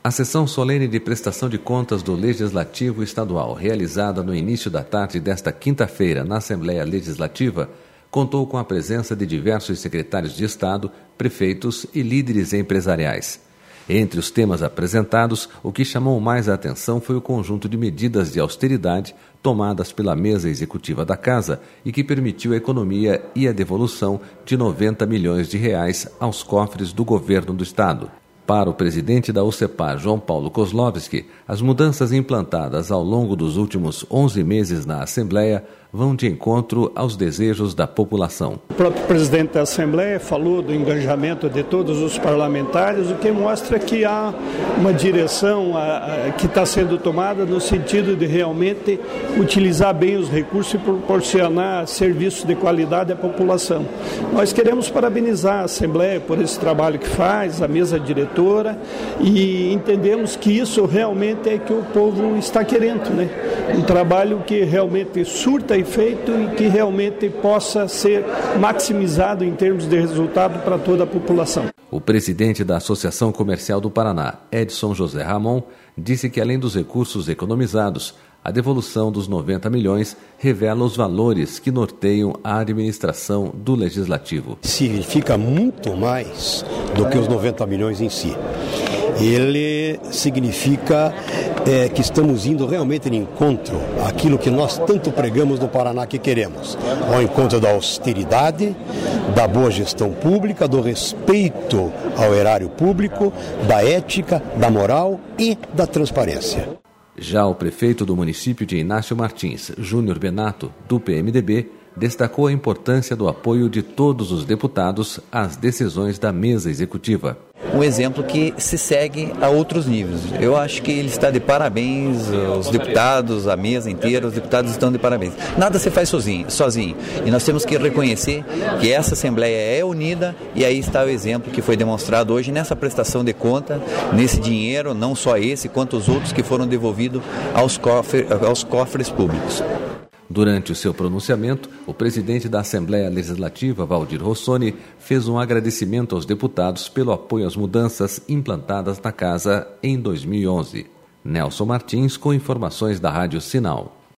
A sessão solene de prestação de contas do Legislativo Estadual, realizada no início da tarde desta quinta-feira na Assembleia Legislativa, contou com a presença de diversos secretários de Estado, prefeitos e líderes empresariais. Entre os temas apresentados, o que chamou mais a atenção foi o conjunto de medidas de austeridade tomadas pela mesa executiva da Casa e que permitiu a economia e a devolução de R$90 milhões aos cofres do governo do Estado. Para o presidente da UCEPAR, João Paulo Kozlowski, as mudanças implantadas ao longo dos últimos 11 meses na Assembleia vão de encontro aos desejos da população. O próprio presidente da Assembleia falou do engajamento de todos os parlamentares, o que mostra que há uma direção que está sendo tomada no sentido de realmente utilizar bem os recursos e proporcionar serviços de qualidade à população. Nós queremos parabenizar a Assembleia por esse trabalho que faz, a mesa diretora, e entendemos que isso realmente é que o povo está querendo, né? Um trabalho que realmente surta feito e que realmente possa ser maximizado em termos de resultado para toda a população. O presidente da Associação Comercial do Paraná, Edson José Ramon, disse que além dos recursos economizados, a devolução dos 90 milhões revela os valores que norteiam a administração do Legislativo. Significa muito mais do que os 90 milhões em si. Ele significa que estamos indo realmente de encontro àquilo que nós tanto pregamos no Paraná que queremos, ao encontro da austeridade, da boa gestão pública, do respeito ao erário público, da ética, da moral e da transparência. Já o prefeito do município de Inácio Martins, Júnior Benato, do PMDB, destacou a importância do apoio de todos os deputados às decisões da mesa executiva. Um exemplo que se segue a outros níveis. Eu acho que ele está de parabéns, os deputados, a mesa inteira, os deputados estão de parabéns. Nada se faz sozinho. E nós temos que reconhecer que essa Assembleia é unida e aí está o exemplo que foi demonstrado hoje nessa prestação de conta, nesse dinheiro, não só esse, quanto os outros que foram devolvidos aos cofres públicos. Durante o seu pronunciamento, o presidente da Assembleia Legislativa, Valdir Rossoni, fez um agradecimento aos deputados pelo apoio às mudanças implantadas na Casa em 2011. Nelson Martins, com informações da Rádio Sinal.